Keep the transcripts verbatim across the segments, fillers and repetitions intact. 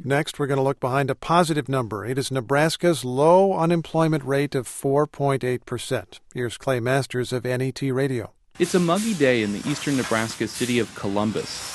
Next, we're going to look behind a positive number. It is Nebraska's low unemployment rate of four point eight percent. Here's Clay Masters of N E T Radio. It's a muggy day in the eastern Nebraska city of Columbus.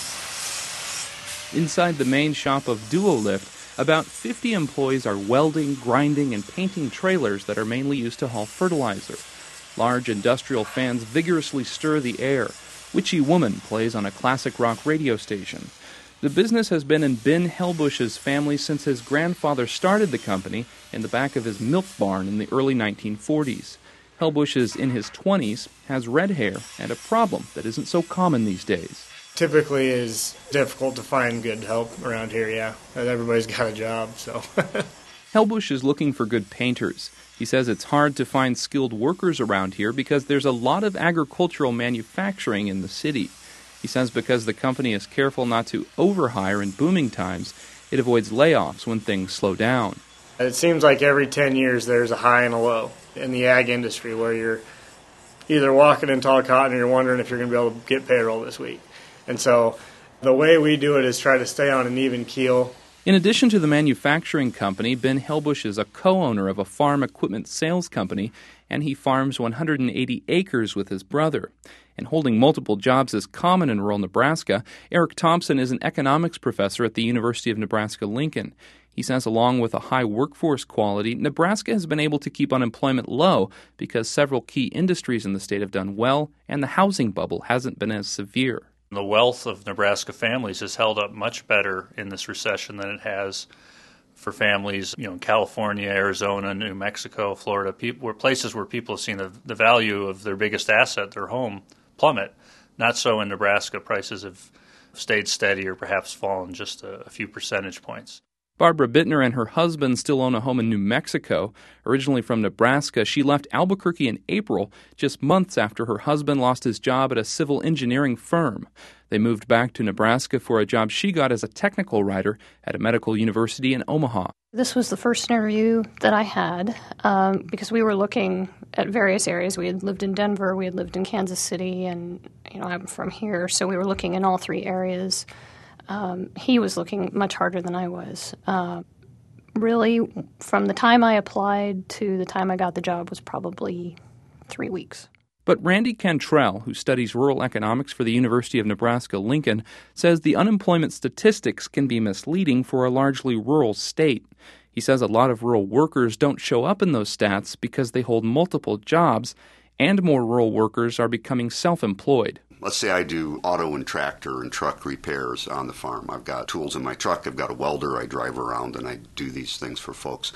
Inside the main shop of Duolift, about fifty employees are welding, grinding, and painting trailers that are mainly used to haul fertilizer. Large industrial fans vigorously stir the air. Witchy Woman plays on a classic rock radio station. The business has been in Ben Helbush's family since his grandfather started the company in the back of his milk barn in the early nineteen forties. Helbush is in his twenties, has red hair, and a problem that isn't so common these days. Typically is difficult to find good help around here, yeah. Everybody's got a job, so. Helbush is looking for good painters. He says it's hard to find skilled workers around here because there's a lot of agricultural manufacturing in the city. He says because the company is careful not to overhire in booming times, it avoids layoffs when things slow down. It seems like every ten years there's a high and a low in the ag industry where you're either walking in tall cotton or you're wondering if you're going to be able to get payroll this week. And so the way we do it is try to stay on an even keel. In addition to the manufacturing company, Ben Helbush is a co-owner of a farm equipment sales company, and he farms one hundred eighty acres with his brother. And holding multiple jobs is common in rural Nebraska. Eric Thompson is an economics professor at the University of Nebraska-Lincoln. He says along with a high workforce quality, Nebraska has been able to keep unemployment low because several key industries in the state have done well, and the housing bubble hasn't been as severe. The wealth of Nebraska families has held up much better in this recession than it has for families, you know, in California, Arizona, New Mexico, Florida, people, where places where people have seen the, the value of their biggest asset, their home, plummet. Not so in Nebraska. Prices have stayed steady or perhaps fallen just a, a few percentage points. Barbara Bittner and her husband still own a home in New Mexico. Originally from Nebraska, she left Albuquerque in April, just months after her husband lost his job at a civil engineering firm. They moved back to Nebraska for a job she got as a technical writer at a medical university in Omaha. This was the first interview that I had um, because we were looking at various areas. We had lived in Denver, we had lived in Kansas City, and you know I'm from here, so we were looking in all three areas. Um, he was looking much harder than I was. Uh, really, from the time I applied to the time I got the job was probably three weeks. But Randy Cantrell, who studies rural economics for the University of Nebraska-Lincoln, says the unemployment statistics can be misleading for a largely rural state. He says a lot of rural workers don't show up in those stats because they hold multiple jobs, and more rural workers are becoming self-employed. Let's say I do auto and tractor and truck repairs on the farm. I've got tools in my truck. I've got a welder. I drive around and I do these things for folks.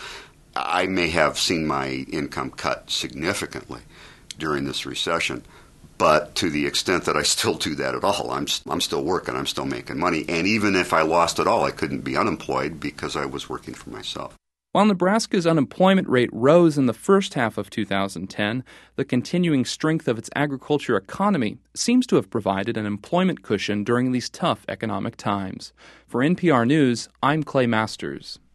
I may have seen my income cut significantly during this recession, but to the extent that I still do that at all, I'm I'm still working. I'm still making money. And even if I lost it all, I couldn't be unemployed because I was working for myself. While Nebraska's unemployment rate rose in the first half of two thousand ten, the continuing strength of its agriculture economy seems to have provided an employment cushion during these tough economic times. For N P R News, I'm Clay Masters.